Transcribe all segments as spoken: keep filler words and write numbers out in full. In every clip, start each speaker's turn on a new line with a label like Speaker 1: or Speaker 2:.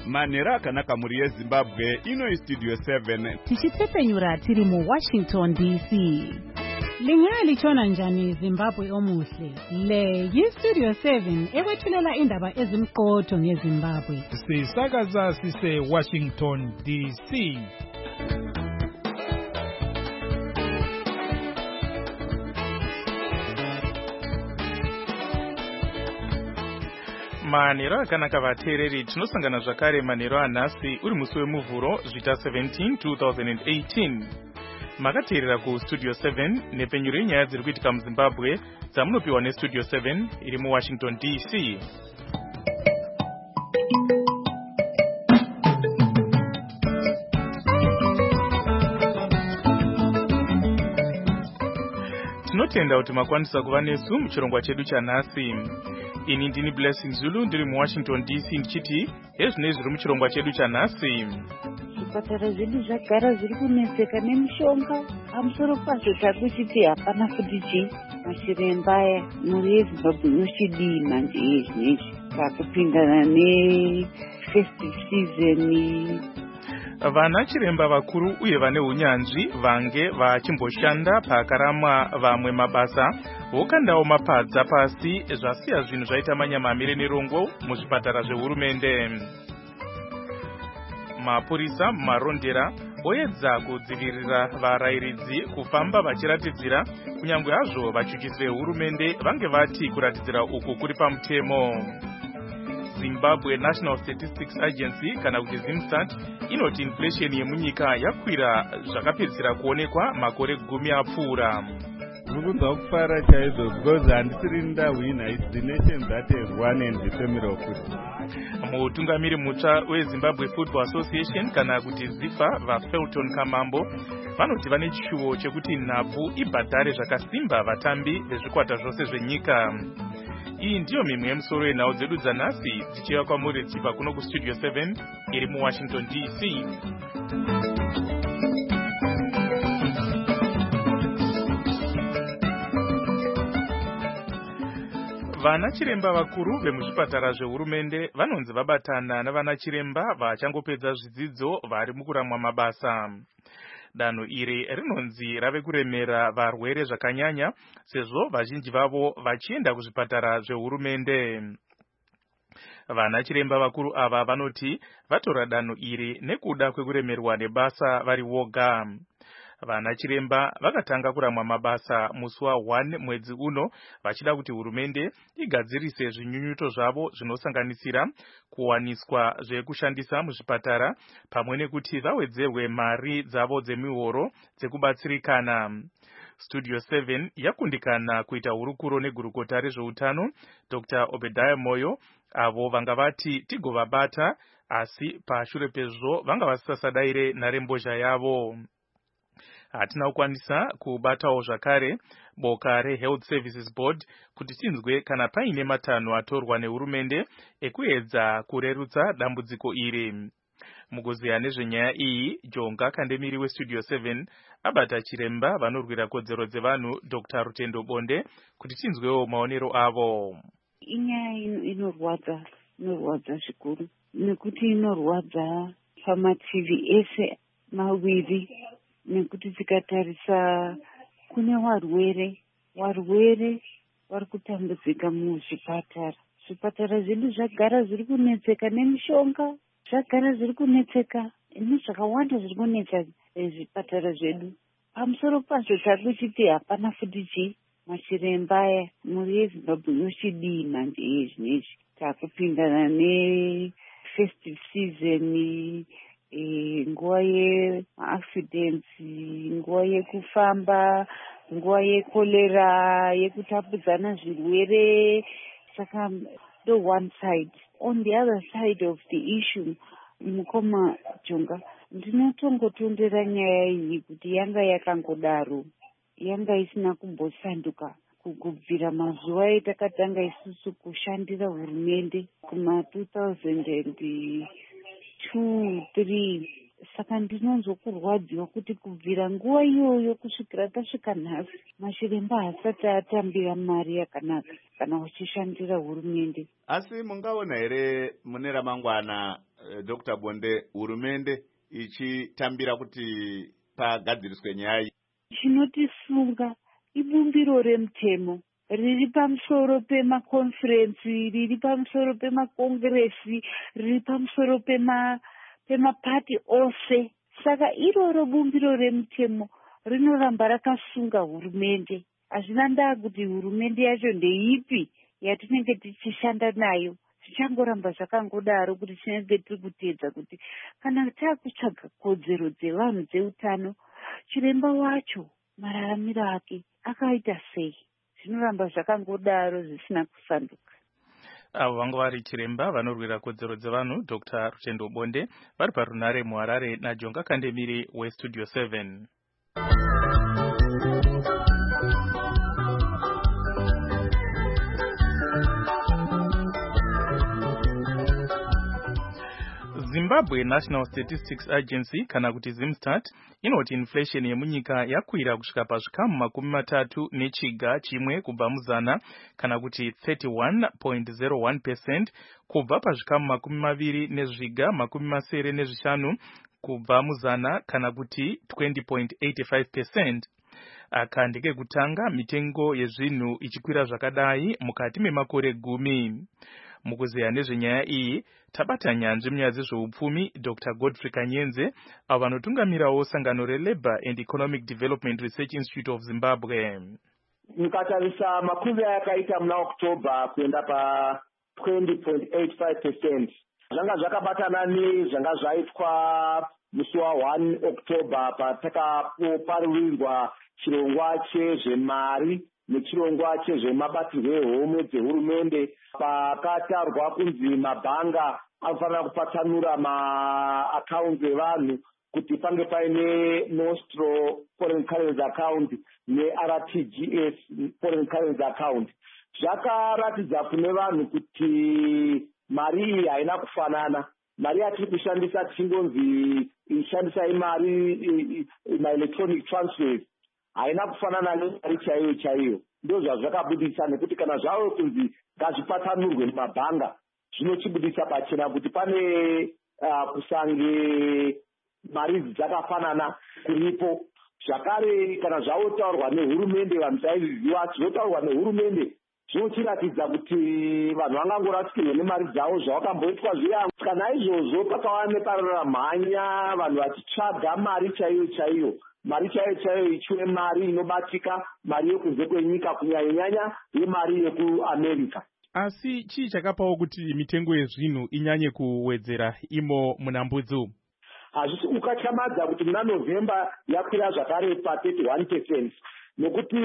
Speaker 1: manhero akanaka mhuri yezimbabwe. ino istudio seven
Speaker 2: tichitsepenyura tiri muwashington D C. Lingaya lichona njani Zimbabwe omuhle? Le yistudio seven ekwethulela indaba ezimqotho ngeZimbabwe.
Speaker 3: Sisakaza sise Washington D C. Manhero akanaka vateereri, tinosangana zvakare manhero anhasi uri musi wemuvhuro zvita seventeen two thousand eighteen. Makateerera kustudio seven nepenyuro yenyaya dziri kuitika muZimbabwe dzamunopiwa nestudio seven iri muWashington D C. Tinotenda kuti makwanisa kuva nesu muchirongwa chedu chanhasi. Ini ndini Blessing Zulu ndiri muWashington D C ndichiti hezvinei zviri muchirongwa chedu chanhasi.
Speaker 4: Zvipatara zvedu zvagara zviri kunetseka nemishonga pamusoro pazvo takuchiti hapana kuti chi machiremba aya mhuri yeZimbabwe yochidii manje yezvinezvi takupindana nefestive season.
Speaker 3: Vana chiremba vakuru uye vane unyanzvi vange vachimboshanda pakaramwa vamwe mabasa vokandawo mapadza pasi zvasiya zvinhu zvaita manyamamire nerongo muzvipatara zvehurumende. Mapurisa mumarondera oedza kudzivirira varayiridzi kufamba vachiratidzira kunyange hazvo vachuchisi vehurumende vange vati kuratidzira uku kuri pamutemo. Zimbabwe National Statistics Agency kana kuti ZimStat inoti inflation yemunyika yakwira zvakapedzisira kuonekwa makore gumi apfuura.
Speaker 1: Murikubva kufara chaizvo because handisiri ndahwina it's the nation that has won and the family of football.
Speaker 3: Mutungamiri mutsva weZimbabwe Football Association kana kuti ZIFA vaFelton Kamambo vanoti vane chishuvo chekuti nhabvu ibhadhare zvakasimba vatambi vezvikwata zvose zvenyika. Iyi ndiyo mimwe yemusoro yenhau dzedu dzanhasi dzichiva kwamuri dzibva kuno kustudio seven iri muWashington D C. Vana chiremba vakuru vemuzvipatara zvehurumende vanonzi vabatana navana chiremba vachangopedza zvidzidzo vari mukuramwa mabasa. Danho iri rinonzi rave kuremera varwere zvakanyanya sezvo vazhinji vavo vachienda kuzvipatara zvehurumende. Vana chiremba vakuru ava vanoti vatora danho iri nekuda kwekuremerwa nebasa vari voga. Vana chiremba vakatanga kuramwa mabasa musi wa one mwedzi uno vachida kuti hurumende igadzirise zvinyunyuto zvavo zvinosanganisira kuwaniswa zvekushandisa muzvipatara pamwe nekuti vawedzerwe mari dzavo dzemihoro dzekubatsirikana. Studio seven yakundikana kuita hurukuro negurukota rezveutano Doctor Obadiah Moyo avo vanga vati tigovabata asi pashure pezvo vanga vasasadaire nharembozha yavo. Hatina kukwanisa kubatawo zvakare boka reHealth Services Board kuti tinzwe kana paine matanho atorwa nehurumende ekuedza kurerutsa dambudziko iri. Mukuziya nezvenyaya iyi, Jonga Kandemiri weStudio seven abata chiremba vanorwira kodzero dzevanhu Doctor Rutendo Bonde kuti tinzwewo maonero avo.
Speaker 4: Inyaya inorwadza, inorwadza zvikuru nekuti inorwadza pamativi ese mawiri. Nekuti tikatarisa kune varwere varwere vari kutambudzika muzvipatara. Zvipatara zvedu zvagara zviri kunetseka nemishonga, zvagara zviri kunetseka nezvakawanda zviri kunetsa zvipatara zvedu. Pamusoro pazvo takuchiti hapana futi chi machiremba aya mhuri yeZimbabwe yochidii manje yezvinezvi takupindana nefestive season. E, nguva yeaccidents, nguva yekufamba, nguva yekolera, yekutapudzana zvirwere. Saka the one side. On the other side of the issue, mukoma Jonga, ndinotongotondera nyaya iyi kuti yanga yakangodaro, yanga isina kumbosanduka kubvira mazuva etakatanga isusu kushandira hurumende kuma two thousand two, three. Saka ndinonzokurwadziwa kuti kubvira nguva iyoyo kusvikira tasvika nhasi machiremba hasati atambira mari yakanaka kana vachishandira hurumende.
Speaker 5: Asi mungaona here mune ramangwana uh, Doctor Bonde, hurumende ichitambira kuti pagadziriswe nyaya iyi?
Speaker 4: Chinotisunga ibumbiro remutemo riri pamusoro pemakonferensi, riri pamusoro pemakongresi, riri pamusoro pema pemapati ose. Saka iroro bumbiro remutemo rinoramba rakasunga hurumende. Hazvina ndaa kuti hurumende yacho ndeipi yatinenge tichishanda nayo. Zvichangoramba zvakangodaro kuti tinenge tiri kuteedza kuti kana taakutsvaga kodzero dzevanhu dzeutano, chiremba wacho mararamiro ake akaita sei. Zvinoramba zvakangodaro zvisina kusanduka.
Speaker 3: Avo vanga vari chiremba vanorwira kodzero dzevanhu Doctor Rutendo Bonde vari parunare muHarare naJonga Kandemiri weStudio seven. Zimbabwe National Statistics Agency kana kuti Zimstat inoti inflation yemunyika yakwira kusvika pazvikamu makumi matatu nechiga chimwe kubva muzana kana kuti thirty-one point zero one percent kubva pazvikamu makumi maviri nezviga makumi masere nezvishanu kubva muzana kana kuti twenty point eight five percent. Aka ndekekutanga mitengo yezvinhu ichikwira zvakadai mukati memakore gumi. Mukuzeya nezvenyaya iyi tabata nyanzvi munyaya dzezveupfumi Doctor Godfrey Kanyenze avo vanotungamirawo sangano reLabour and Economic Development Research Institute of Zimbabwe.
Speaker 6: Mukatarisa makwira yakaita muna Oktoba kuenda pa twenty point eight five percent. Zvanga zvakabatana nezvanga zvaitwa musi wa one Oktoba patakaparurirwa chirongwa chezvemari nechirongwa chezvemabatirwo ehomwe dzehurumende pakatarwa kunzi mabhanga anofanira kupatsanura maakaunti evanhu kuti pange paine Nostro Foreign Currency Account neR T G S Foreign Currency Account. Zvakaratidza kune vanhu kuti mari iyi haina kufanana. Mari yatiri kushandisa tichingonzi ishandisa imari ma-electronic transfers haina kufanana nemari chaiyo chaiyo. Ndo zvazvakabudisa nekuti kana zvavo kunzi ngazvipatsanurwe mumabhanga zvinochibudisa pachena kuti pane uh, kusange mari dzakafanana kuripo. Zvakare kana zvavotaurwa nehurumende, vanhu saiziva zvinotaurwa nehurumende zvinochiratidza kuti vanhu vangangorasikirwa nemari dzavo zvavakamboitwa zviya. Kana izvozvo pakava neparora mhanya vanhu vachitsvaga mari chaiyo chaiyo. Mari chaiyo chaiyo ichive mari inobatika, mari yokunze kwenyika, kunyanya-nyanya yemari yekuAmerica.
Speaker 3: Asi chii chakapawo kuti mitengo yezvinhu inyanye kuwedzera imo muna Mbudzi?
Speaker 6: Hazvisi ukachamadza kuti muna November yakwira zvakare pa thirty-one percent. Nokuti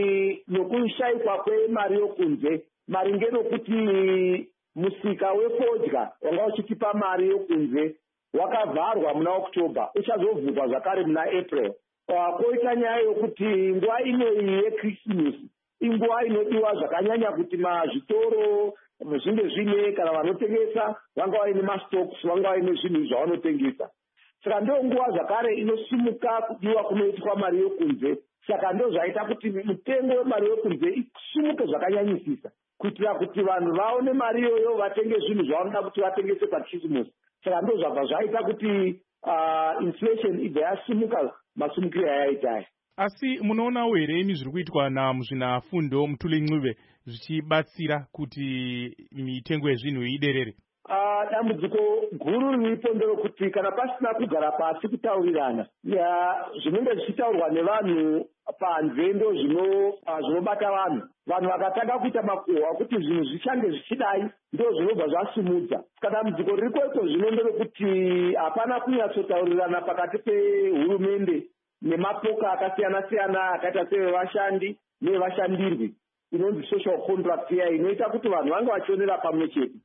Speaker 6: nokushayikwa kwemari yokunze, mari ngenokuti musika wefodya wanga uchitipa mari yokunze wakavharwa muna Oktoba, uchazovhurwa zvakare muna April. Koita nyaya yokuti nguva inoyi yeChristmas inguva inodiwa zvakanyanya kuti mazvitoro zvinge zvine kana vanotengesa vanga vaine mastocks, vanga vaine zvinhu zvavanotengesa. Saka ndo nguva zvakare inosimuka kudiwa kunoitwa mari yokunze. Saka ndo zvaita kuti mutengo wemari yokunze isumuke zvakanyanyisisa kuitira kuti vanhu vaone mari iyoyo vatenge zvinhu zvavanoda kuti vatengese paChristmas. Saka ndo zvabva zvaita kuti uh, inflation ibva yasimuka masumukiro yayaita.
Speaker 3: Asi munoonawo here imi zviri kuitwa namuzvinafundo Mutuli Ncube zvichibatsira kuti mitengo yezvinhu iderere?
Speaker 6: Uh, dambudziko guru riripo nderokuti kana pasina kugara pasi kutaurirana zvinenge zvichitaurwa nevanhu panze ndo zvinobata uh, vanhu. Vanhu vakatanga kuita makuhwa kuti zvinhu zvichange zvichidai ndo zvinobva zvasimudza. Saka dambudziko ririko iko zvino nderokuti hapana kunyatsotaurirana pakati pehurumende nemapoka akasiyana-siyana akaita sevevashandi nevashandirwi, inonzi social contract iya inoita kuti vanhu vange vachionera pamwe chete.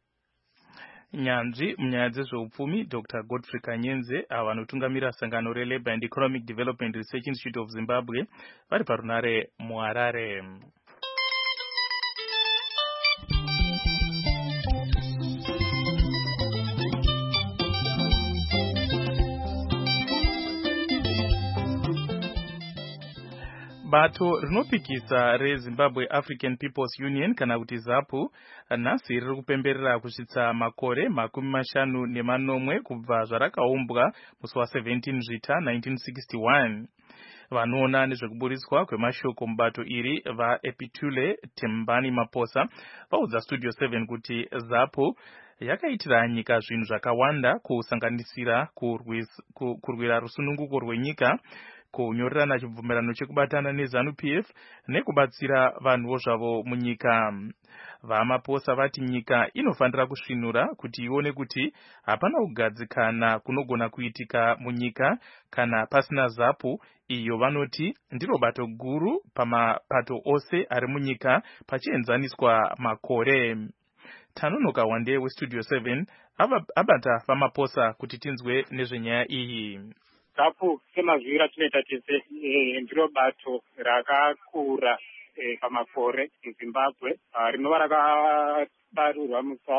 Speaker 3: Nyanzvi munyaya dzezveupfumi Doctor Godfrey Kanyenze avo vanotungamira sangano reLabour and Economic Development Research Institute of Zimbabwe vari parunare muHarare. Bato rinopikisa reZimbabwe African People's Union kana kuti ZAPU nhasi riri kupemberera kusvitsa makore makumi mashanu nemanomwe kubva zvarakaumbwa musi wa17 Zvita nineteen sixty-one. Vanoona nezvekuburiswa kwemashoko mubato iri vaEpitule Tembani Maposa vaudza Studio seven kuti ZAPU yakaitira nyika zvinhu zvakawanda kusanganisira kurwira rusununguko rwenyika, kunyorerana chibvumirano chekubatana neZANU-P F nekubatsira vanhuwo zvavo munyika. VaMaposa vati nyika inofanira kusvinura kuti ione kuti hapana kugadzikana kunogona kuitika munyika kana pasina ZAPU, iyo vanoti ndiro bato guru pamapato ose ari munyika pachienzaniswa makore. Tanunuka Wande weStudio seven abata VaMaposa kuti tinzwe nezvenyaya iyi.
Speaker 7: ZAPU semazviro atinoita tese ndiro bato rakakura pamakore muZimbabwe, rinova rakabarurwa musa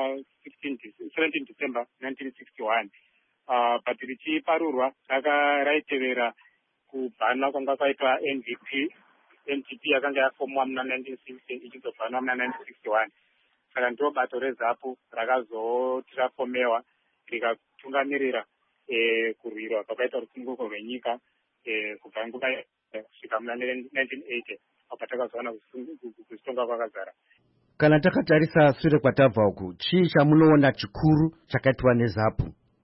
Speaker 7: seventeen December nineteen sixty-one. But richiparurwa raitevera kubhanwa kwanga kwaitwa N D P. N D P yakanga yafomwa muna nineteen sixty ichizobhanwa muna nineteen sixty-one. Saka ndiro bato reZAPU rakazoti rafomewa rikatungamirira kurwirwa kwakaita rusununguko rwenyika kubva nguva kusvika muna nineteen eighty apa takazowana kuzitonga kwakazara.
Speaker 8: Kana takatarisa sure kwatabva uku, chii chamunoona chikuru chakaitwa neZAPU?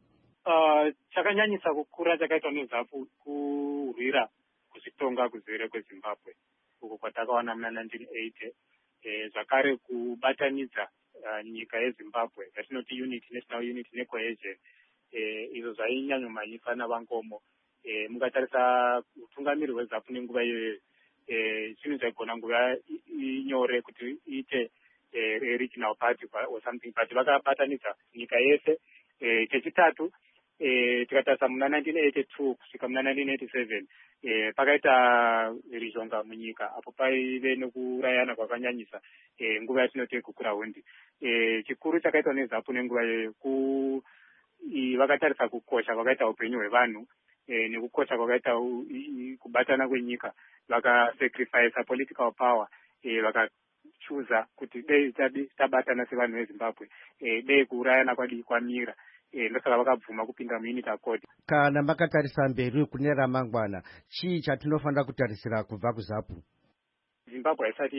Speaker 7: Uh, chakanyanyisa kukura chakaitwa neZAPU kurwira kuzitonga kuzere kweZimbabwe uko kwatakawana muna nineteen eighty. Eh, zvakare kubatanidza uh, nyika yeZimbabwe yatinoti unity, national unity necohesion. Eh, izvo zvainyanyomanyisa navangomo. Eh, mukatarisa utungamiri hweZAPU nenguva iyoyo, eh, chinhu chaigona nguva inyore kuti iite eh, regional party or something, but vakabatanidza nyika yese. Eh, chechitatu, eh, tikatarisa muna nineteen eighty-two kusvika muna nineteen eighty-seven, eh, pakaita rishonga munyika apo paive nekurayana kwakanyanyisa eh, nguva yatinoti kukura hundi. Eh, chikuru chakaitwa neZAPU nenguva iyoyo ku vakatarisa kukosha kwakaita upenyu hwevanhu eh, nekukosha kwakaita kubatana kwenyika, vakasacrifice political power, eh, vakachuza kuti dei tabatana sevanhu veZimbabwe, eh, dei kuurayana kwadii kwamira. Eh, ndosaka vakabvuma kupinda muunity accord.
Speaker 8: Kana makatarisa mberi kune ramangwana, chii chatinofanira kutarisira kubva kuZAPU?
Speaker 7: Zimbabwe haisati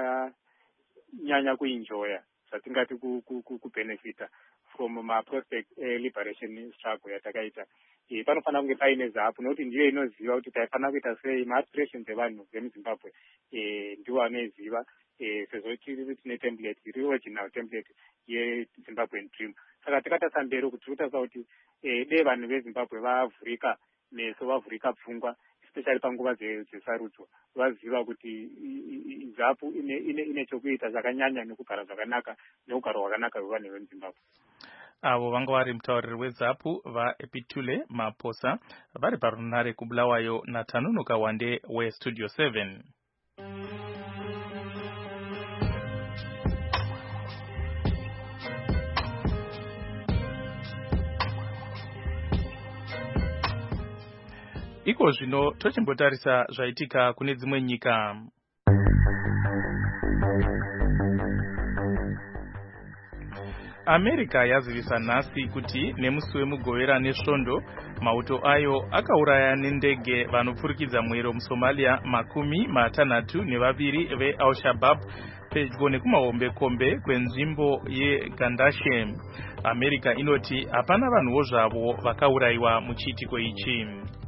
Speaker 7: yanyanya kuenjoya zvatingati kubenefita from ma prospect eh, liberation struggle yatakaita. Eh, panofanira kunge paine ZAPU nokuti ndiyo inoziva kuti taifanira kuita sei, ma-aspirations evanhu vemuZimbabwe eh, ndiwo anoiziva. Eh, sezvo tiri tine template, iri original template yeZimbabwean dream. Saka tikatarisa mberi kuti tikutarisa kuti eh, dei vanhu veZimbabwe vavhurika meso, vavhurika pfungwa, especially panguva dzesarudzo, vaziva kuti ZAPU ine, ine, ine chokuita zvakanyanya nekugara zvakanaka neugaro hwakanaka hwevanhu vemuZimbabwe.
Speaker 3: Avo vanga vari mutauriri weZAPU vaEpitule Maposa vari parunare kubulawayo naTanunuka Wande weStudio seven. Iko zvino tochimbotarisa zvaitika kune dzimwe nyika. America yazivisa nhasi kuti nemusi wemugovera nesvondo mauto ayo akauraya nendege vanopfurikidza mwero muSomalia makumi matanhatu nevaviri veAl-Shabaab pedyo nekumahombekombe kwenzvimbo yeGandashe. America inoti hapana vanhuwo zvavo vakaurayiwa muchiitiko ichi.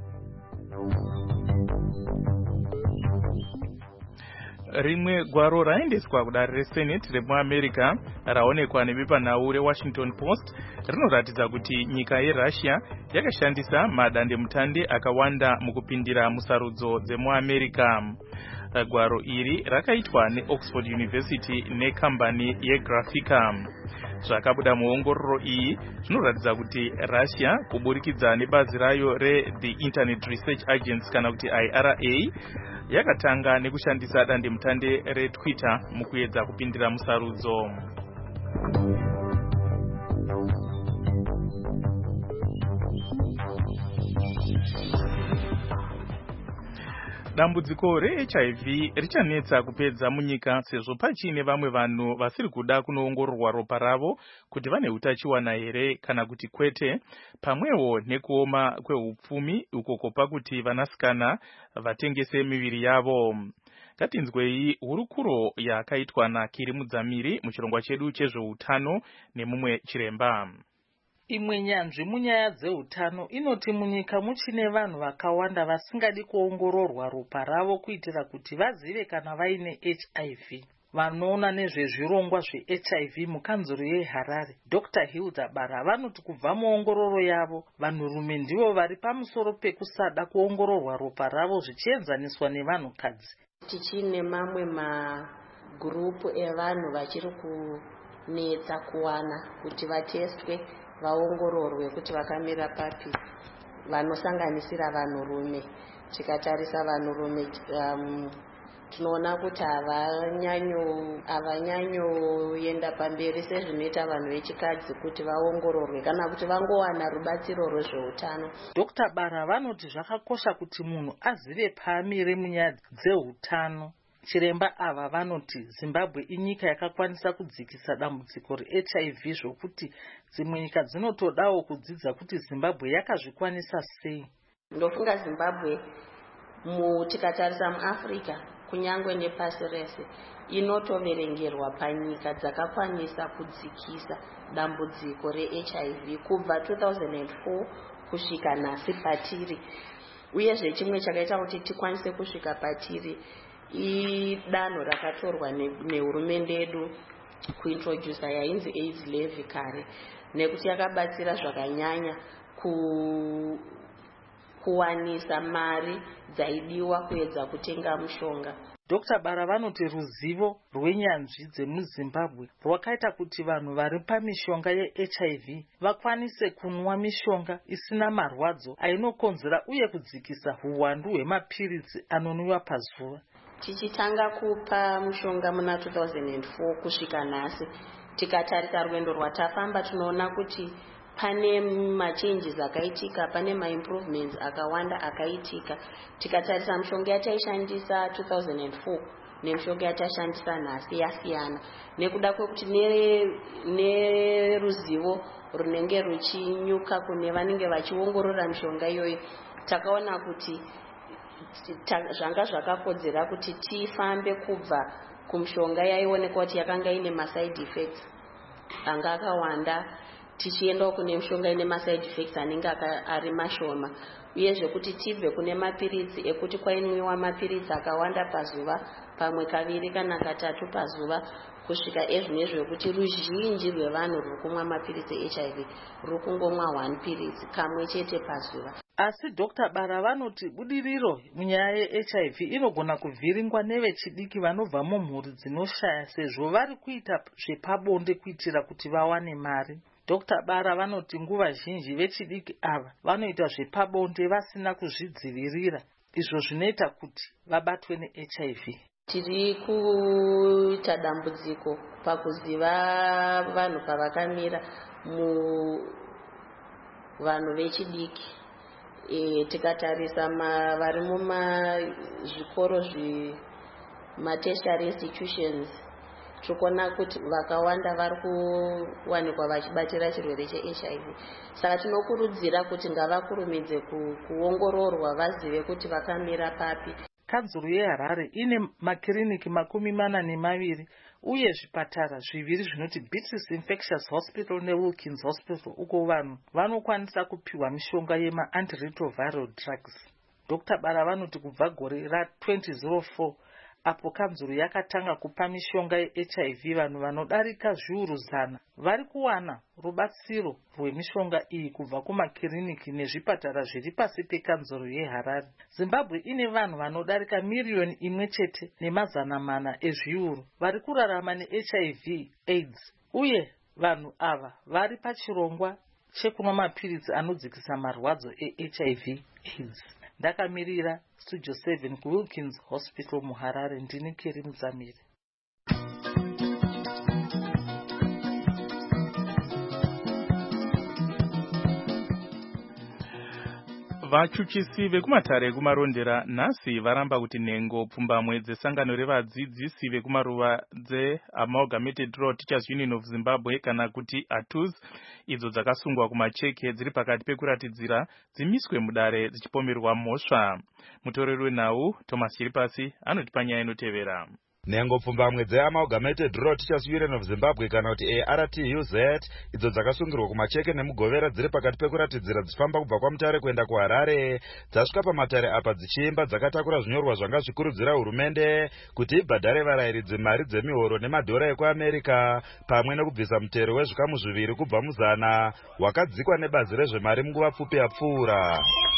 Speaker 3: Rimwe gwaro raendeswa kudare reSenate remuAmerica raonekwa nebepanhau reWashington Post rinoratidza kuti nyika yeRussia yakashandisa madandemutande akawanda mukupindira musarudzo dzemuAmerica. Gwaro iri rakaitwa neOxford University nekambani yeGraphica. Zvakabuda muongororo iyi zvinoratidza kuti Russia kuburikidza nebazi rayo reThe Internet Research Agency kana kuti I R A yakatanga nekushandisa dandemutande reTwitter mukuedza kupindira musarudzo. Dambudziko re-H I V richanetsa kupedza munyika sezvo pachine vamwe vanhu vasiri kuda kunoongororwa ropa ravo kuti vane utachiwana here kana kuti kwete, pamwewo nekuoma kweupfumi uko kopa kuti vanasikana vatengese miviri yavo. Ngatinzwei hurukuro yakaitwa naKiri Mudzamiri muchirongwa chedu chezveutano nemumwe chiremba.
Speaker 9: Imwe nyanzvi munyaya dzeutano inoti munyika muchine vanhu vakawanda vasingadi kuongororwa ropa ravo kuitira kuti vazive kana vaine H I V. Vanoona nezvezvirongwa zve-H I V mukanzuro yeHarare, Doctor Hilda Bara, vanoti kubva muongororo yavo vanhurume ndivo vari pamusoro pekusada kuongororwa ropa ravo zvichienzaniswa nevanhukadzi.
Speaker 10: Tichine mamwe magurupu evanhu vachiri kunetsa kuwana kuti vatestwe vaongororwe kuti vakamira papi, vanosanganisira vanhurume. Tikatarisa vanhurume um, tinoona kuti havanyanyoenda pamberi sezvinoita vanhu vechikadzi kuti vaongororwe kana kuti vangowana rubatsiro rwezveutano.
Speaker 9: Doctor Bara vanoti zvakakosha kuti munhu azive paamire munyaya dzeutano. Chiremba ava vanoti Zimbabwe inyika yakakwanisa kudzikisa dambudziko re-H I V zvokuti dzimwe nyika dzinotodawo kudzidza kuti Zimbabwe yakazvikwanisa sei.
Speaker 10: Ndofunga Zimbabwe mu tikatarisa muAfrica kunyangwe nepasi rese inotoverengerwa panyika dzakakwanisa kudzikisa dambudziko re-H I V kubva two thousand four kusvika nhasi patiri. Uyezve chimwe chakaita kuti tikwanise kusvika patiri idanho rakatorwa nehurumende yedu kuintrodusa yainzi AIDS levy kare, nekuti yakabatsira zvakanyanya ku kuwanisa mari dzaidiwa kuedza kutenga mushonga.
Speaker 9: Doctor Bara vanoti ruzivo rwenyanzvi dzemuZimbabwe rwakaita kuti vanhu vari pamishonga ye-H I V vakwanise kunwa mishonga isina marwadzo ainokonzera uye kudzikisa huwandu hwemapiritsi anonwiwa pazuva.
Speaker 10: Tichitanga kupa mushonga muna two thousand four kusvika nhasi, tikatarisa rwendo rwatafamba tinoona kuti pane machanges akaitika, pane maimprovements akawanda akaitika. Tikatarisa mushonga yataishandisa two thousand four nemishonga yataishandisa nhasi yasiyana, nekuda kwekuti neruzivo runenge ruchinyuka kune vanenge vachiongorora mishonga iyoyi, takaona kuti zvanga zvakakodzera kuti tifambe kubva kumishonga yaionekwa kuti yakanga ine maside effects anga akawanda tichienda kune mishonga ine maside effects anenge ari mashoma, uyezve kuti tibve kune mapiritsi ekuti kwainwiwa mapiritsi akawanda pazuva, pamwe kaviri kana katatu pazuva, kusvika ezvinezvi zvekuti ruzhinji rwevanhu ruri kumwa mapiritsi e-H I V ruri kungomwa one piritsi kamwe chete pazuva.
Speaker 9: Asi Doctor Bara vanoti budiriro munyaya ye-H I V inogona kuvhiringwa nevechidiki vanobva mumhuri dzinoshaya sezvo vari kuita zvepabonde kuitira kuti vawane mari. Doctor Bara vanoti nguva zhinji vechidiki ava vanoita zvepabonde vasina kuzvidzivirira, izvo zvinoita kuti vabatwe ne-H I V.
Speaker 10: Tiri kuita dambudziko pakuziva vanhu pavakamira mu vanhu vechidiki. E, tikatarisa vari mumazvikoro zvetertiary institutions tikuona kuti vakawanda vari kuwanikwa vachibatira chirwere che-H I V. Saka tinokurudzira kuti ngavakurumidze kuongororwa vazive kuti vakamira papi.
Speaker 9: Kanzuro yeHarare ine makiriniki makumi mana nemaviri uye zvipatara zviviri zvinoti Beatrice Infectious Hospital neWilkins Hospital, uko vanhu vanokwanisa kupiwa mishonga yema-antiretroviral drugs. Doctor Bara vanoti kubva gore ra-twenty oh four apo kanzuro yakatanga kupa mishonga ye-H I V vanhu vanodarika zviuru zana vari kuwana rubatsiro rwemishonga iyi kubva kumakiriniki nezvipatara zviri pasi pekanzuro yeHarare. Zimbabwe ine vanhu vanodarika miriyoni imwe chete nemazana mana ezviuru vari kurarama ne-H I V AIDS, uye vanhu ava vari pachirongwa chekunwa mapiritsi anodzikisa marwadzo e-H I V AIDS. Ndakamirira Studio seven kuWilkins Hospital muHarare, ndini Kiri Mudzamiri.
Speaker 3: Vachuchisi vekumatare ekumarondera nhasi varamba kuti nhengo pfumbamwe dzesangano revadzidzisi vekumaruva dzeAmalgamated Rural Teachers Union of Zimbabwe kana kuti A T U Z idzo dzakasungwa kumacheke dziri pakati pekuratidzira dzimiswe mudare dzichipomerwa mhosva. Mutoreri wenhau Thomas Chiripasi anotipa nyaya inotevera.
Speaker 11: Nhengo pfumbamwe dzeAmalgamated Rural Teachers Union of Zimbabwe kana kuti A R T U Z idzo dzakasungirwa kumacheke nemugovera dziri pakati pekuratidzira dzichifamba kubva kwaMutare kuenda kuHarare dzasvika pamatare apa dzichiimba dzakatakura zvinyorwa zvanga zvikurudzira hurumende kuti ibhadhare varayiridzi mari dzemihoro nemadhora ekuAmerica pamwe nekubvisa mutero wezvikamu zviviri kubva muzana wakadzikwa nebazi rezvemari munguva pfupi yapfuura.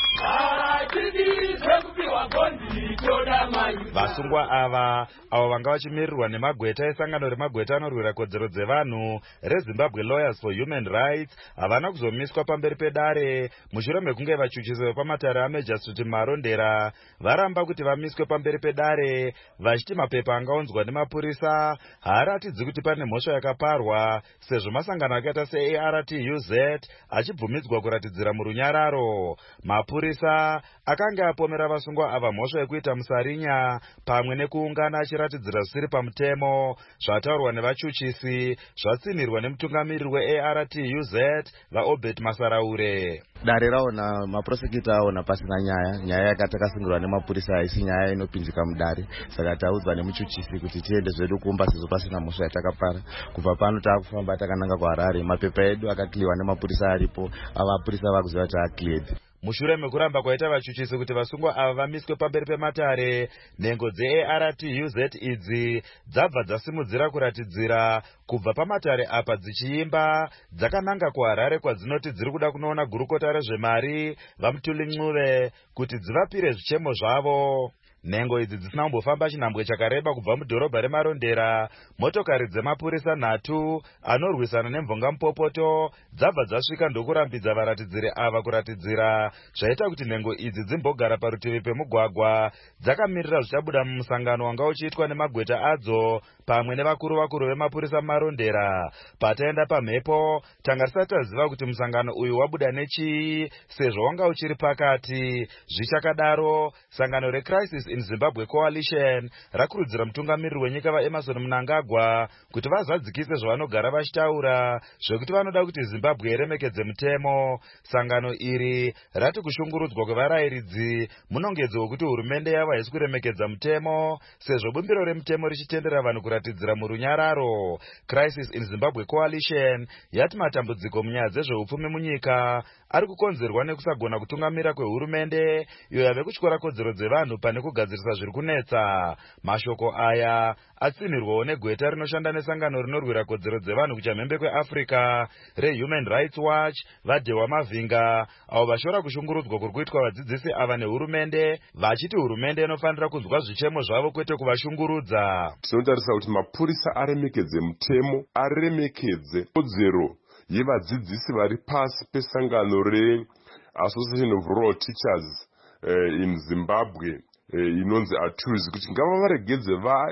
Speaker 11: Vasungwa ava avo vanga vachimirirwa nemagweta esangano remagweta anorwira kodzero dzevanhu reZimbabwe Lawyers for Human Rights havana kuzomiswa pamberi pedare mushure mekunge vachuchisi vepamatare aMajor Street Marondera varamba kuti vamiswe pamberi pedare vachiti mapepa angaunzwa nemapurisa haaratidzi kuti pane mhosva yakaparwa sezvo masangano akaita se A R T U Z achibvumidzwa kuratidzira murunyararo. Mapurisa akanga apomera vasungwa ava mhosva yekuita musarinya pamwe nekuungana achiratidzira zvisiri pamutemo zvataurwa nevachuchisi zvatsinirwa nemutungamiriri we A R T U Z vaObert Masaraure.
Speaker 12: Dare raona maprosecutor aona pasina nyaya nyaya yakatakasungirwa nemapurisa haisi nyaya inopinzika mudare saka taudzwa nemuchuchisi kuti tiende zvedu kuumba sezvo pasina mhosva yatakapara. Kubva pano taakufamba takananga kuHarare mapepa edu akakliwa nemapurisa aripo avapurisa vakuziva kuti acleared.
Speaker 11: Mushure mekuramba kwaita vachuchisi kuti vasungwa ava vamiswe pamberi pematare nhengo dze-A R T U Z idzi dzabva dzasimudzira kuratidzira kubva pamatare apa dzichiimba dzakananga kuHarare kwadzinoti dziri kuda kunoona gurukota rezvemari vaMutuli Ncube kuti dzivapire zvichemo zvavo. Nhengo idzi dzisina kumbofamba chinhambwe chakareba kubva mudhorobha reMarondera. Motokari dzemapurisa nhatu anorwisana nemvongamupopoto dzabva dzasvika ndokurambidza varatidziri ava kuratidzira zvaita kuti nhengo idzi dzimbogara parutivi pemugwagwa dzakamirira zvichabuda mumusangano wanga uchiitwa nemagweta adzo pamwe nevakuru vakuru vemapurisa muMarondera. Pataenda pamhepo tanga tisati taziva kuti musangano uyu wabuda nechii sezvo wanga uchiri pakati. Zvichakadaro sangano reCrisis in Zimbabwe Coalition rakurudzira mutungamiriri wenyika vaEmerson Mnangagwa kuti vazadzikise zvavanogara vachitaura zvekuti vanoda kuti Zimbabwe iremekedze mutemo. Sangano iri rati kushungurudzwa kwevarayiridzi munongedzo wekuti hurumende yavo haisi kuremekedza mutemo sezvo bumbiro remutemo richitendera vanhu kuratidzira murunyararo. Crisis in Zimbabwe Coalition yati matambudziko munyaya dzezveupfumi munyika ari kukonzerwa nekusagona kutungamira kwehurumende iyo yave kutyora kodzero dzevanhu pane kugadzirisa zviri kunetsa. Mashoko aya atsinirwawo negweta rinoshanda nesangano rinorwira kodzero dzevanhu kuchamhembe kweAfrica reHuman Rights Watch vaDhewa Mavhinga avo vashora kushungurudzwa kuri kuitwa vadzidzisi ava nehurumende vachiti hurumende inofanira kunzwa zvichemo zvavo kwete kuvashungurudza.
Speaker 13: Tinotarisa kuti mapurisa aremekedze mutemo, aremekedze kodzero yevadzidzisi vari pasi pesangano reAssociation of Rural Teachers uh, in Zimbabwe uh, inonzi A T U Z kuti ngava varegedze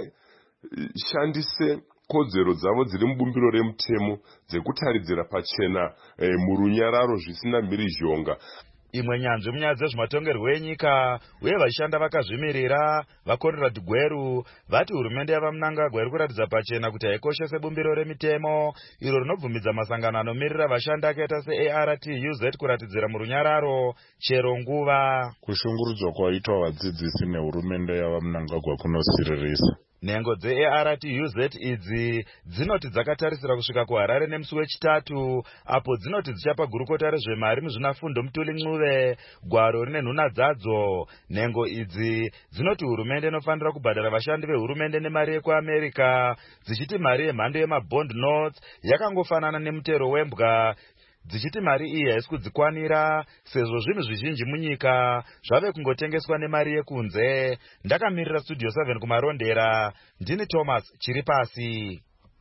Speaker 13: vashandise kodzero dzavo dziri mubumbiro remutemo dzekutaridzira pachena uh, murunyararo zvisina mhirizhonga.
Speaker 11: Imwe nyanzvi munyaya dzezvematongerwo enyika uye vachishanda vakazvimirira vaConrad Gweru vati hurumende yavaMnangagwa iri kuratidza pachena kuti haikoshese bumbiro remitemo iro rinobvumidza masangano anomirira vashandi akaita se-A R T U Z kuratidzira murunyararo chero nguva.
Speaker 14: Kushungurudzwa kwaitwa vadzidzisi nehurumende yavaMnangagwa kunosiririsa.
Speaker 11: Nhengo dze-A R T U Z idzi dzinoti dzakatarisira kusvika kuHarare nemusi wechitatu apo dzinoti dzichapa gurukota rezvemari muzvinafundo Mutuli Ncube gwaro rine nhuna dzadzo. Nhengo idzi dzinoti hurumende inofanira kubhadhara vashandi vehurumende nemari yekuAmerica dzichiti mari yemhando yemabond notes yakangofanana nemutero wembwa dzichiti mari iyi haisi kudzikwanira sezvo zvinhu zvizhinji munyika zvave kungotengeswa nemari yekunze. Ndakamirira Studio seven kuMarondera, ndini Thomas Chiripasi.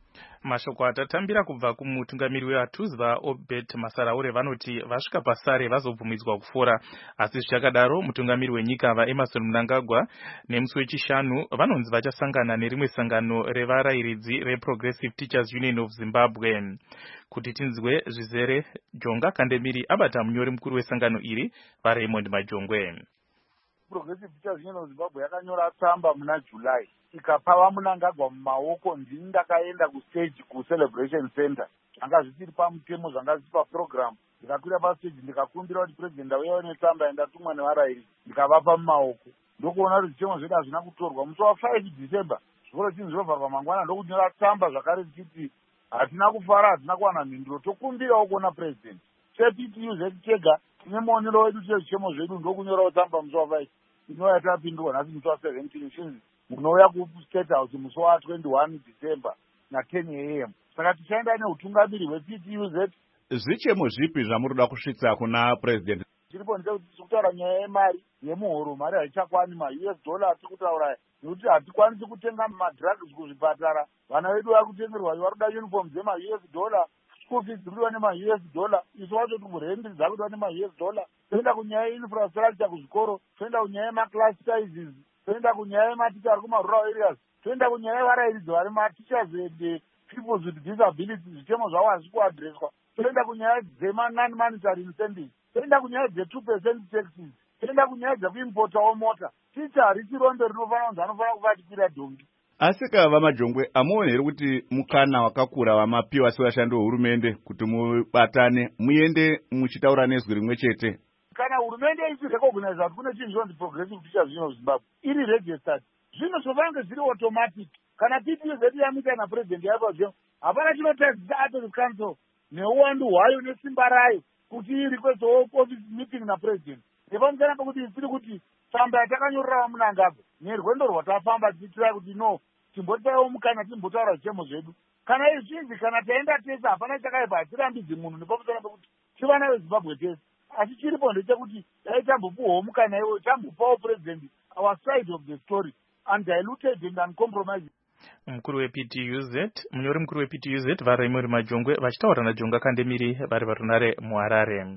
Speaker 3: mashoko atatambira kubva kumutungamiri weatuzva Obert Masaraure vanoti vasvika pasare vazobvumidzwa kufora, asi zvichakadaro mutungamiri wenyika vaEmmerson Mnangagwa nemusi wechishanu vanonzi vachasangana nerimwe sangano revarayiridzi reProgressive Teachers Union of Zimbabwe. Kuti tinzwe zvizere, Jonga Kandemiri abata munyori mukuru wesangano iri vaRaymond Majongwe.
Speaker 15: Progressive Teachers Union of Zimbabwe yakanyora tsamba muna July ikapava Mnangagwa mumaoko. Ndini ndakaenda kustage kucelebration center, zvanga zvisiri pamutemo, zvanga zviri paprogram. Ndikakwira pastage ndikakumbira kuti president auyawo netsamba yandatumwa nevarayiri, ndikavapa mumaoko. Ndokuona kuti zvichemo zvedu hazvina kutorwa. Musi wa5 December zvikoro chinhu zvinovharwa mangwana, ndokunyora tsamba zvakare tichiti hatina kufara, hatina kuwana mhinduro, tokumbirawo kuona president. Chepi tiyuze chega tine muonero wedu tiye zvichemo zvedu, ndokunyorawo tsamba musi wa5 inouya tapindurwa nhasi musi wa17 shinzi munouya kustate house musi wa21 December na ten a m. Saka tichaenda neutungamiri hweP T U Z.
Speaker 5: Zvichemo zvipi zvamuroda kusvitsa kuna president?
Speaker 15: Tiripo ndezvekuti tiri kutaura nyaya yemari yemuhoro, mari haichakwani, ma-U S dollar atiri kutaura, nekuti hatikwanisi kutenga madrugs kuzvipatara. Vana vedu vari kutengerwa, vari kuda uniform dzema-U S dollar, school fees dziri kudiwa nema-U S dollar, isu wacho tikurendi dzari kudiwa nema-U S dollar. Toenda kunyaya yeinfrastructure kuzvikoro, toenda kunyaya yemaclass sizes, toenda kunyaya yematicha ari kumarural areas, toenda kunyaya yevarayiridzi vari mateachers and people with disabilities, zvichemo zvavo hazvi kuadreswa. Toenda kunyaya dzema-non-monetary incentives, toenda kunyaya dze two percent taxes, toenda kunyaya dzekuimpotawo mota. Ticha harisi rondo rinofanira kunzi anofanira kuvatikira dhongi.
Speaker 5: Asi kava Majongwe, amuoni here kuti mukana wakakura wamapiwa sevashandi vehurumende kuti mubatane muende muchitaura nezwi rimwe chete?
Speaker 15: Kana hurumende ichirecognize kuti kune chinhu chinonzi Progressive Teachers Union of Zimbabwe iri registered, zvino zvovange zviri automatic. Kana P T U Z yamika napresident yapa zvino, hapana chinotadzisa Attorney Council neuwandu hwayo nesimba rayo kuti irequest office meeting napresident. Nepamusana pekuti tiri kuti tsamba yatakanyorera Mnangagwa nerwendo rwatafamba tichitira kuti no timbotaiwo mukana timbotaura zvichemo zvedu. Kana izvizvi kana taenda tese hapana chakaipa, hatirambidzi munhu nepamusana pekuti tivana veZimbabwe tese. Asi chiripo ndechekuti dai tambopuwawo mukana iwo tambopawo president our side of the story undiluted and uncompromised.
Speaker 3: Mukuru weP T U Z, munyori mukuru weP T U Z vaRaymond Majongwe vachitaura naJonga Kandemiri vari parunare muHarare.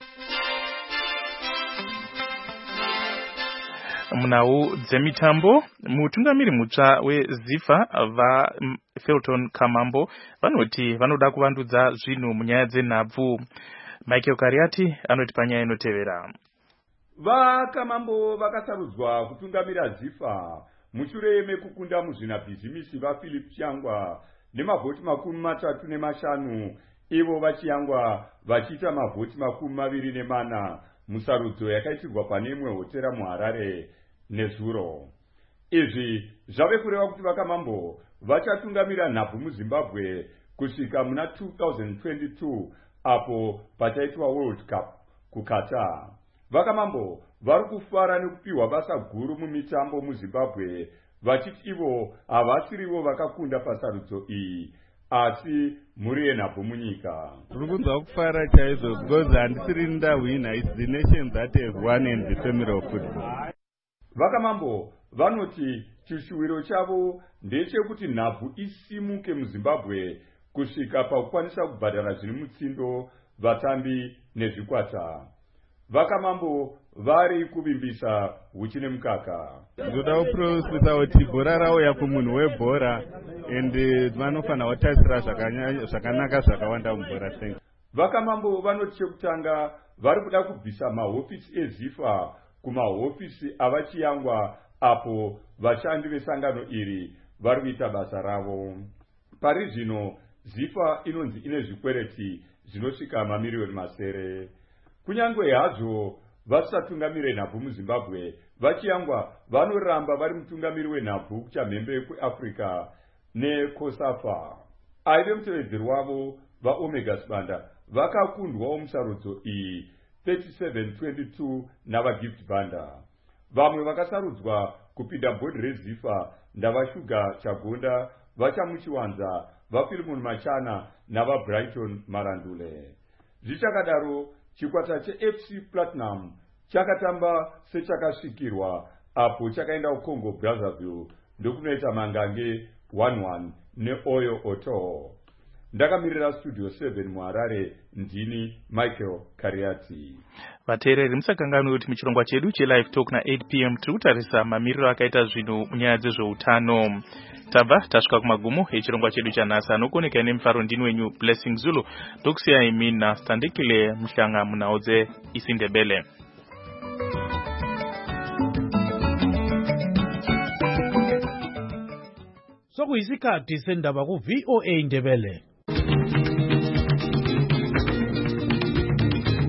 Speaker 3: Munau dzemitambo, mutungamiri mutsva weZIFA vaFelton Kamambo vanoti vanoda kuvandudza zvinhu munyaya dzenhabvu. Michael Kariati anoti panyaya inotevera.
Speaker 16: VaKamambo vakasarudzwa kutungamira ZIFA mushure mekukunda muzvinabhizimisi vaPhilip Changwa nemavhoti makumi matatu nemashanu, ivo vachiyangwa vachiita mavhoti makumi maviri nemana musarudzo yakaitirwa pane imwe hotera muHarare nezuro. Izvi zvave kureva kuti VaKamambo vachatungamira nhabvu muZimbabwe kusvika muna two thousand twenty-two apo pachaitwa World Cup kuKatar. VaKamambo vari kufara nekupiwa basa guru mumitambo muZimbabwe, vachiti ivo havasirivo vakakunda pasarudzo iyi asi muri yenhabvu munyika.
Speaker 1: Tiri kunzwa kufara chaizvo because handisiri ndahwina. It's the nation that has won in the family of football.
Speaker 16: VaKamambo vanoti chishuwiro chavo ndechekuti nhabvu isimuke muZimbabwe kusvika pakukwanisa kubhadhara zviri mutsindo vatambi nezvikwata. VaKamambo vari kuvimbisa huchi nemukaka.
Speaker 1: Ndoda kuprofesa kuti bhora rauya kumunhu webhora ende vanofanira kutasira zvakanaka zvakawanda mubhora.
Speaker 16: VaKamambo vanoti chekutanga vari kuda kubvisa mahofisi eZIFA kumahofisi avachiyangwa apo vashandi vesangano iri vari kuita basa ravo. Pari zvino ZIFA inonzi ine zvikwereti zvinosvika mamiriyoni masere. Kunyangwe hazvo vasatungamire nhabvu muZimbabwe, vachiyangwa vanoramba vari mutungamiri wenhabvu kuchamhembe kweAfrica neCOSAFA. Aive mutevedzeri wavo vaOmega Sibanda vakakundwawo musarudzo iyi thirty-seven twenty-two navaGift Banda. Vamwe vakasarudzwa kupinda bhodhi reZIFA ndavashuga Chagonda, vachamuchiwanza, vaPhilimon Machana navaBrighton Marandule. Zvichakadaro chikwata cheF C Platinum chakatamba sechakasvikirwa apo chakaenda kuCongo Brazzaville ndokunoita mangange one one neoil auto. Ndakamirira studio seven muHarare, ndini Michael Kariati.
Speaker 3: Vateereri musakanganwe kuti muchirongwa chedu chelive talk na eight p m tiri kutarisa mamiriro akaita zvinhu munyaya dzezveutano. Tabva tasvika kumagumo echirongwa chedu chanhasi, anokoneka nemufaro ndini wenyu Blessing Zulu. Ndokusiyai imi naStandikile Muhlanga munhau dzeIsiNdebele.
Speaker 17: Sokuyisikhathi sendaba ku V O A Ndebele.